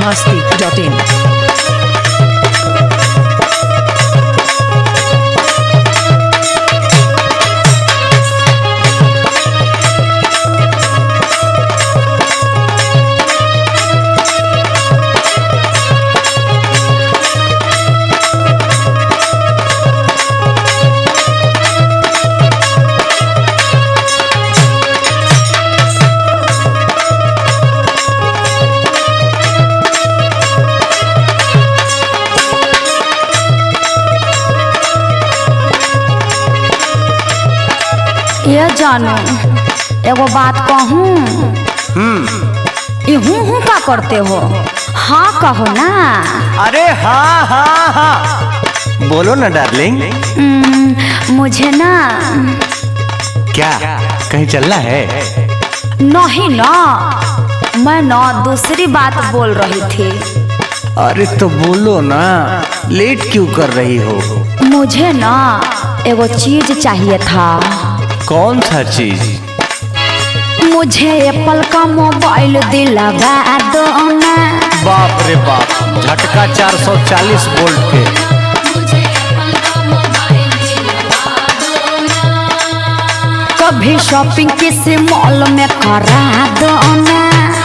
biharmasti.in। ये जानू एगो बात कहूँ। हूँ का करते हो? हाँ कहो ना। अरे हाँ हाँ हाँ बोलो ना डार्लिंग। मुझे ना क्या कहीं चलना है? नहीं ना, मैं ना दूसरी बात बोल रही थी। अरे तो बोलो ना, लेट क्यों कर रही हो? मुझे ना एगो चीज चाहिए था। कौन सा चीज? मुझे एप्पल का मोबाइल दिलवा दो ना। बाप रे बाप, झटका 440 वोल्ट के। कभी शॉपिंग किसी मॉल में करा दो ना।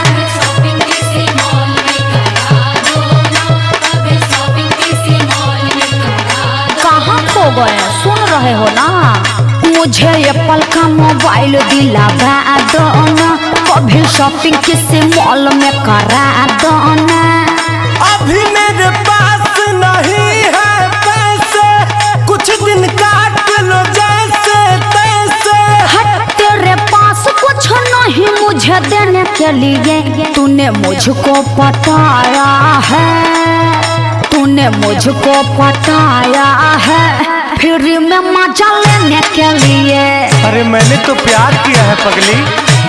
कहाँ खो गए, सुन रहे हो ना? मुझे एप्पल का मोबाइल दिलवा दो ना। कभी शॉपिंग किसी मॉल में करा दो ना। अभी मेरे पास नहीं है पैसे, कुछ दिन काट लो जैसे तैसे। हट, तेरे पास कुछ नहीं मुझे देने के लिए। तूने मुझको पटाया है, तूने मुझको पटाया है फ्री में मजा लेने के लिए। अरे मैंने तो प्यार किया है पगली।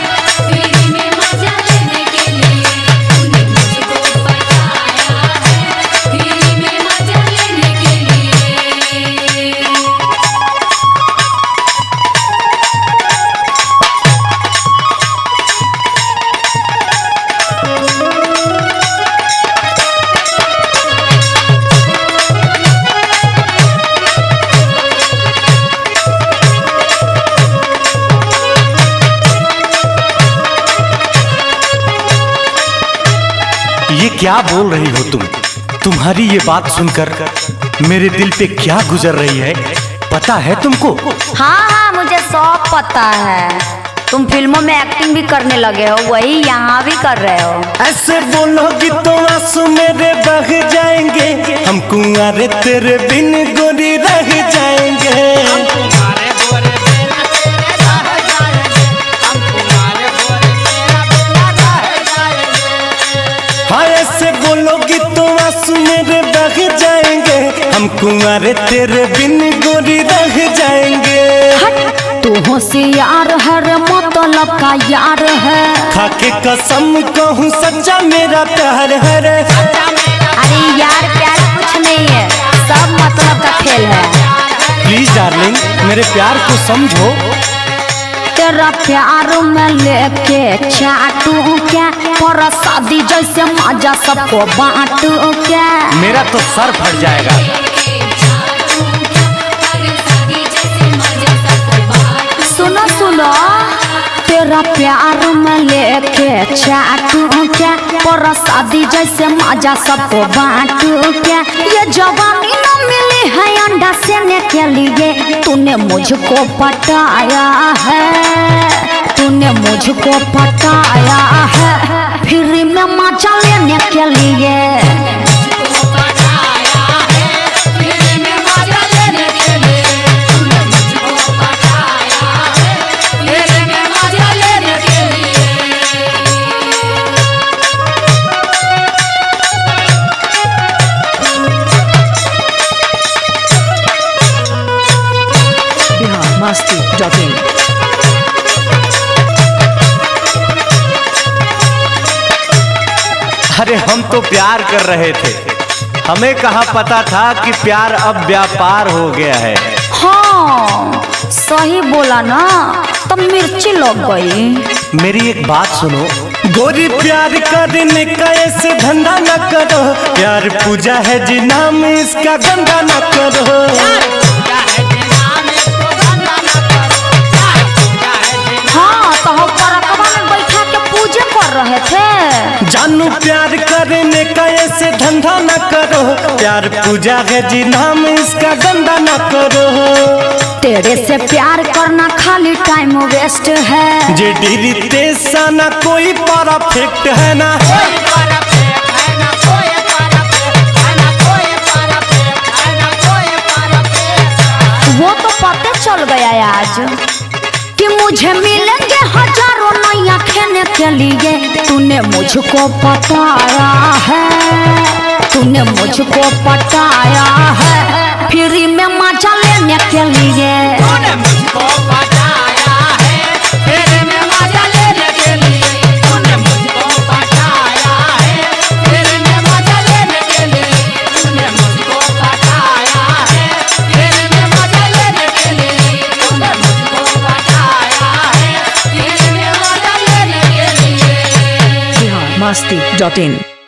ये क्या बोल रही हो तुम? तुम्हारी ये बात सुनकर मेरे दिल पे क्या गुजर रही है पता है तुमको? हाँ हाँ मुझे सब पता है। तुम फिल्मों में एक्टिंग भी करने लगे हो, वही यहाँ भी कर रहे हो। ऐसे बोलोगी तो आंसू मेरे बह जाएंगे, हम कुंवारे तेरे बिन गोरी रह जाएंगे। हाँ ऐसे बोलोगी तो आंसू मेरे बह जाएंगे, हम कुंवारे तेरे बिन गोरी रह जाएंगे। तू होशियार है रे, मतलब का यार है। खाके कसम कहूँ सच्चा मेरा प्यार है रे। अरे यार प्यार कुछ नहीं है, सब मतलब का खेल है। प्लीज डार्लिंग मेरे प्यार को समझो। तेरा प्यार में लेके चाटू क्या, पर शादी जैसे मजा सबको बांटू क्या। मेरा तो सर फट जाएगा। सुनो सुनो, तेरा प्यार में लेके चाटू क्या, पर शादी जैसे मजा सबको बांटू क्या। ये जवानी न मिली है अंडा सेने के लिए। तूने मुझको पटाया है, तूने मुझको पटाया है फ्री में मजा लेने के लिए। biharmasti.in। अरे हम तो प्यार कर रहे थे, हमें कहाँ पता था कि प्यार अब व्यापार हो गया है। हाँ सही बोला ना, तब मिर्ची लग गई। मेरी एक बात सुनो, गोरी प्यार करने का ऐसे धंधा न करो, प्यार पूजा है जी नाम इसका गंदा न करो। हाँ तो हम परकवा में बैठा के पूजा कर रहे थे। जानू प्यार करने का ऐसे धंधा न करो, प्यार पूजा है जी नाम इसका गंदा न करो। तेरे से प्यार करना खाली टाइम वेस्ट है। जे डीरी तेसा ना कोई परफेक्ट है ना, वो तो पता चल गया आज कि मुझे मिलेंगे हजारों नैया खेने के लिए। तूने मुझको पटाया है, तूने मुझको पटाया है फ्री में मजा लेने के लिए। तूने मुझको पटाया है फ्री में मजा लेने के लिए। तूने मुझको पटाया है फ्री में मजा लेने के लिए। तूने मुझको पटाया है फ्री में मजा लेने के लिए। तूने मुझको पटाया है फ्री में मजा लेने के लिए। biharmasti.in